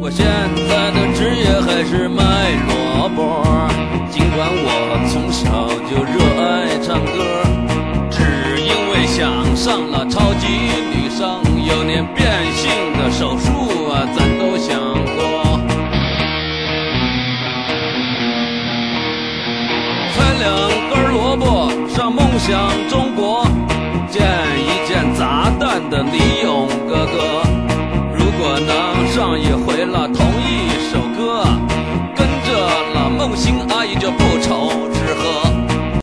我现在的职业还是卖萝卜，尽管我从小就热爱唱歌，只因为想上了超级女声，有年变性的手术啊，咱都想过。才2根萝卜上梦想中